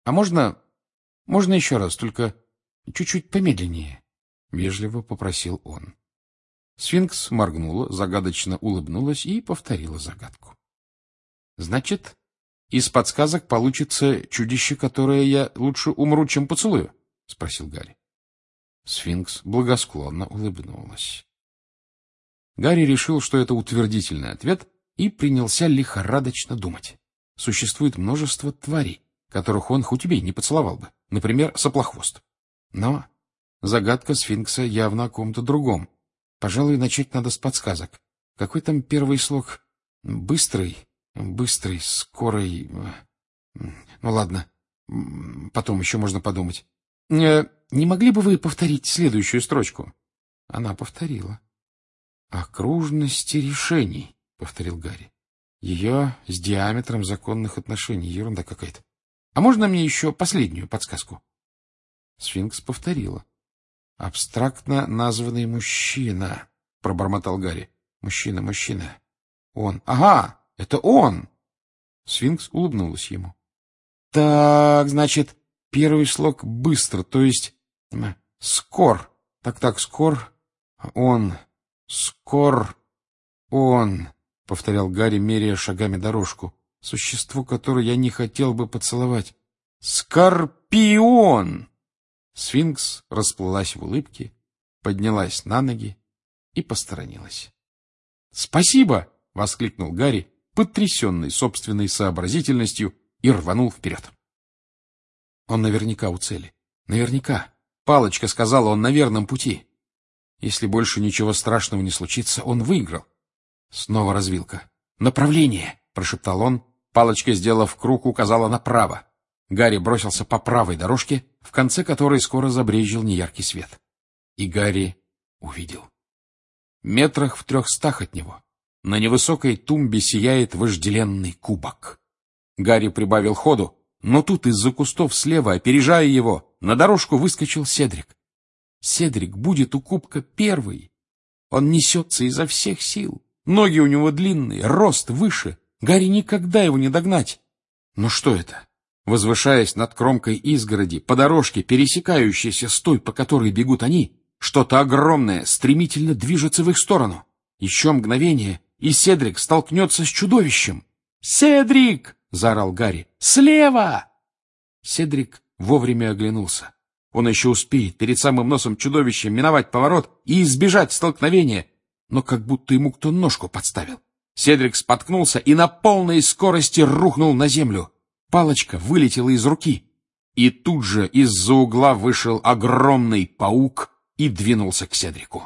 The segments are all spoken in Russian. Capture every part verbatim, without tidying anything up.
— А можно... можно еще раз, только чуть-чуть помедленнее? — вежливо попросил он. Сфинкс моргнула, загадочно улыбнулась и повторила загадку. — Значит, из подсказок получится чудище, которое я лучше умру, чем поцелую? — спросил Гарри. Сфинкс благосклонно улыбнулась. Гарри решил, что это утвердительный ответ, и принялся лихорадочно думать. Существует множество тварей, которых он хоть убей не поцеловал бы, например, соплохвост. Но загадка Сфинкса явно о ком-то другом. Пожалуй, начать надо с подсказок. Какой там первый слог? Быстрый, быстрый, скорый... Ну ладно, потом еще можно подумать. Э, не могли бы вы повторить следующую строчку? Она повторила. «Окружности решений», — повторил Гарри. «Ее с диаметром законных отношений. Ерунда какая-то. А можно мне еще последнюю подсказку?» Сфинкс повторила. «Абстрактно названный мужчина», — пробормотал Гарри. «Мужчина, мужчина. Он. Ага, это он!» Сфинкс улыбнулась ему. «Так, значит, первый слог быстро, то есть скор. Так-так, скор. Он. Скор. Он», — повторял Гарри, меряя шагами дорожку. «Существо, которое я не хотел бы поцеловать. Скорпион!» Сфинкс расплылась в улыбке, поднялась на ноги и посторонилась. «Спасибо!» — воскликнул Гарри, потрясенный собственной сообразительностью, и рванул вперед. Он наверняка у цели. Наверняка. Палочка сказала, он на верном пути. Если больше ничего страшного не случится, он выиграл. Снова развилка. «Направление!» — прошептал он. Палочка, сделав круг, указала направо. Гарри бросился по правой дорожке, в конце которой скоро забрезжил неяркий свет. И Гарри увидел. Метрах в трехстах от него на невысокой тумбе сияет вожделенный кубок. Гарри прибавил ходу, но тут из-за кустов слева, опережая его, на дорожку выскочил Седрик. Седрик будет у кубка первый. Он несется изо всех сил. Ноги у него длинные, рост выше. Гарри никогда его не догнать. Но что это? Возвышаясь над кромкой изгороди, по дорожке, пересекающейся с той, по которой бегут они, что-то огромное стремительно движется в их сторону. Еще мгновение, и Седрик столкнется с чудовищем. «Седрик!» — заорал Гарри. «Слева!» Седрик вовремя оглянулся. Он еще успеет перед самым носом чудовища миновать поворот и избежать столкновения, но как будто ему кто ножку подставил. Седрик споткнулся и на полной скорости рухнул на землю. Палочка вылетела из руки, и тут же из-за угла вышел огромный паук и двинулся к Седрику.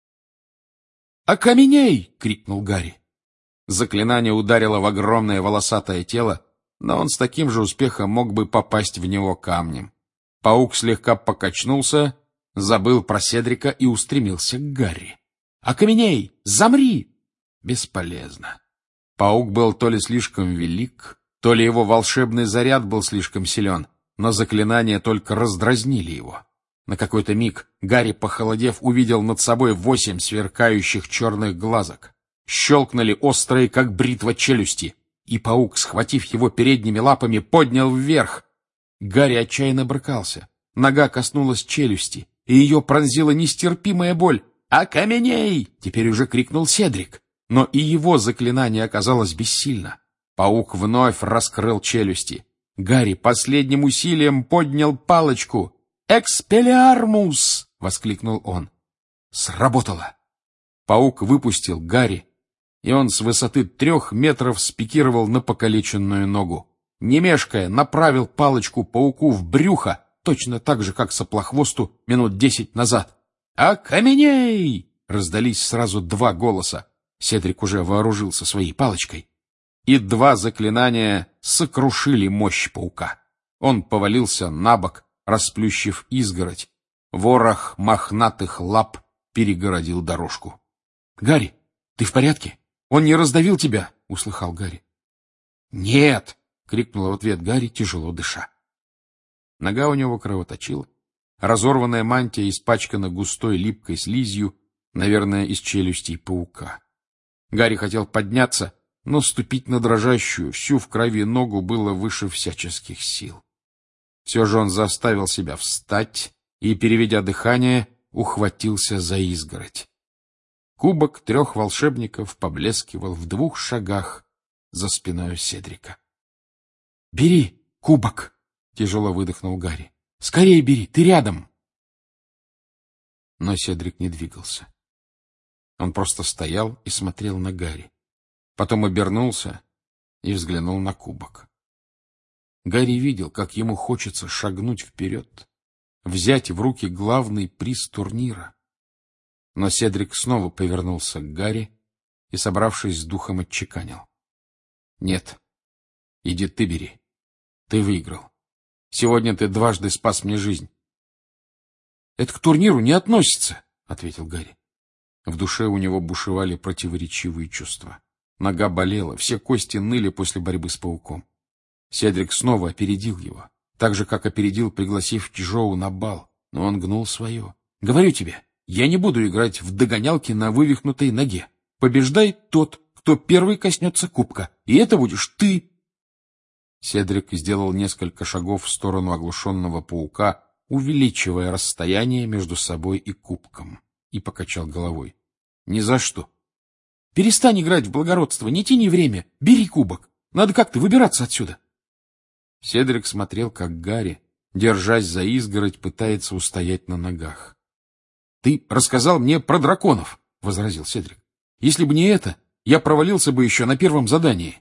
«Окаменей!» — крикнул Гарри. Заклинание ударило в огромное волосатое тело, но он с таким же успехом мог бы попасть в него камнем. Паук слегка покачнулся, забыл про Седрика и устремился к Гарри. «Окаменей! Замри!» Бесполезно. Паук был то ли слишком велик, то ли его волшебный заряд был слишком силен, но заклинания только раздразнили его. На какой-то миг Гарри, похолодев, увидел над собой восемь сверкающих черных глазок. Щелкнули острые, как бритва, челюсти, и паук, схватив его передними лапами, поднял вверх. Гарри отчаянно брыкался. Нога коснулась челюсти, и ее пронзила нестерпимая боль. «Окаменей!» — теперь уже крикнул Седрик. Но и его заклинание оказалось бессильно. Паук вновь раскрыл челюсти. Гарри последним усилием поднял палочку. «Экспеллиармус!» — воскликнул он. Сработало. Паук выпустил Гарри, и он с высоты трех метров спикировал на покалеченную ногу. Не мешкая, направил палочку пауку в брюхо, точно так же, как соплохвосту минут десять назад. «Окаменей!» — раздались сразу два голоса. Седрик уже вооружился своей палочкой. И два заклинания сокрушили мощь паука. Он повалился на бок, расплющив изгородь. Ворох мохнатых лап перегородил дорожку. — Гарри, ты в порядке? Он не раздавил тебя? — услыхал Гарри. — Нет! — крикнула в ответ Гарри, тяжело дыша. Нога у него кровоточила. Разорванная мантия испачкана густой липкой слизью, наверное, из челюстей паука. Гарри хотел подняться, но ступить на дрожащую, всю в крови ногу было выше всяческих сил. Все же он заставил себя встать и, переведя дыхание, ухватился за изгородь. Кубок трех волшебников поблескивал в двух шагах за спиной Седрика. — Бери кубок! — тяжело выдохнул Гарри. — Скорее бери, ты рядом! Но Седрик не двигался. Он просто стоял и смотрел на Гарри. Потом обернулся и взглянул на кубок. Гарри видел, как ему хочется шагнуть вперед, взять в руки главный приз турнира. Но Седрик снова повернулся к Гарри и, собравшись с духом, отчеканил. — Нет, иди ты бери. Ты выиграл. Сегодня ты дважды спас мне жизнь. — Это к турниру не относится, — ответил Гарри. В душе у него бушевали противоречивые чувства. Нога болела, все кости ныли после борьбы с пауком. Седрик снова опередил его, так же, как опередил, пригласив Чжоу на бал, но он гнул свое. — Говорю тебе, я не буду играть в догонялки на вывихнутой ноге. Побеждает тот, кто первый коснется кубка, и это будешь ты. Седрик сделал несколько шагов в сторону оглушенного паука, увеличивая расстояние между собой и кубком, и покачал головой. — Ни за что. — Перестань играть в благородство, не тяни время, бери кубок. Надо как-то выбираться отсюда. Седрик смотрел, как Гарри, держась за изгородь, пытается устоять на ногах. — Ты рассказал мне про драконов, — возразил Седрик. — Если бы не это, я провалился бы еще на первом задании.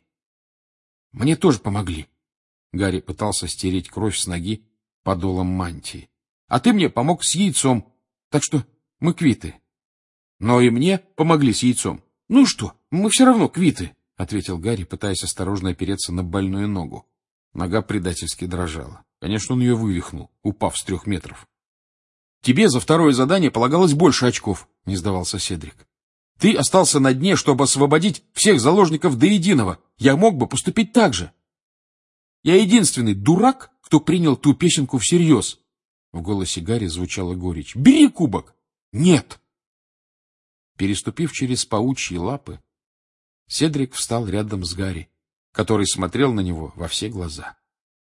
— Мне тоже помогли. Гарри пытался стереть кровь с ноги подолом мантии. — А ты мне помог с яйцом, так что мы квиты. — Но и мне помогли с яйцом. — Ну что, мы все равно квиты, — ответил Гарри, пытаясь осторожно опереться на больную ногу. Нога предательски дрожала. Конечно, он ее вывихнул, упав с трех метров. — Тебе за второе задание полагалось больше очков, — не сдавался Седрик. — Ты остался на дне, чтобы освободить всех заложников до единого. Я мог бы поступить так же. Я единственный дурак, кто принял ту песенку всерьез. В голосе Гарри звучала горечь. — Бери кубок! — Нет! Переступив через паучьи лапы, Седрик встал рядом с Гарри, который смотрел на него во все глаза.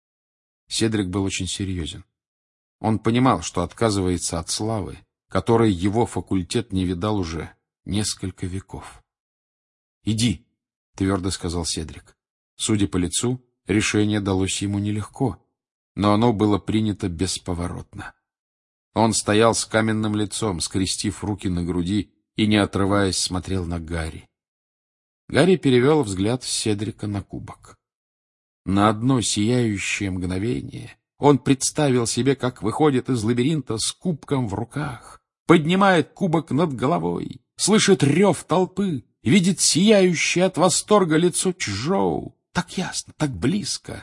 Седрик был очень серьезен. Он понимал, что отказывается от славы, которой его факультет не видал уже несколько веков. — Иди, — твердо сказал Седрик. Судя по лицу, решение далось ему нелегко, но оно было принято бесповоротно. Он стоял с каменным лицом, скрестив руки на груди и, не отрываясь, смотрел на Гарри. Гарри перевел взгляд с Седрика на кубок. На одно сияющее мгновение он представил себе, как выходит из лабиринта с кубком в руках, поднимает кубок над головой, слышит рев толпы, видит сияющее от восторга лицо Чжоу. Так ясно, так близко.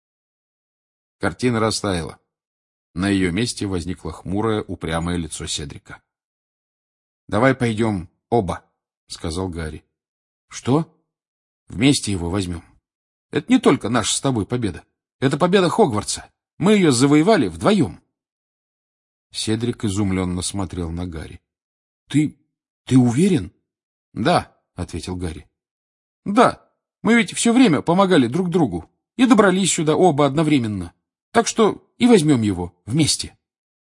Картина растаяла. На ее месте возникло хмурое, упрямое лицо Седрика. — Давай пойдем оба, — сказал Гарри. — Что? — Вместе его возьмем. Это не только наша с тобой победа. Это победа Хогвартса. Мы ее завоевали вдвоем. Седрик изумленно смотрел на Гарри. — Ты... ты уверен? — Да, — ответил Гарри. — Да. Мы ведь все время помогали друг другу и добрались сюда оба одновременно. Так что и возьмем его вместе.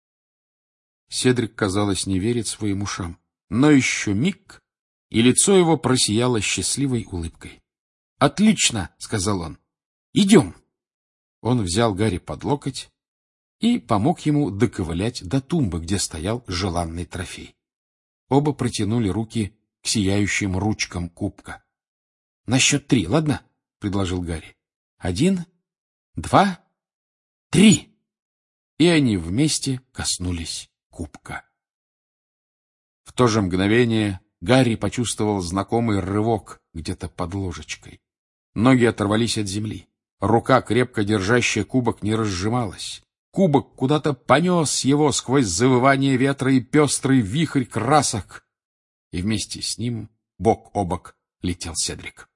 Седрик, казалось, не верит своим ушам. Но еще миг, и лицо его просияло счастливой улыбкой. — Отлично, — сказал он. — Идем. Он взял Гарри под локоть и помог ему доковылять до тумбы, где стоял желанный трофей. Оба протянули руки к сияющим ручкам кубка. — На счет три, ладно? — предложил Гарри. — Один, два, три! И они вместе коснулись кубка. В то же мгновение Гарри почувствовал знакомый рывок где-то под ложечкой. Ноги оторвались от земли. Рука, крепко держащая кубок, не разжималась. Кубок куда-то понес его сквозь завывание ветра и пестрый вихрь красок. И вместе с ним бок о бок летел Седрик.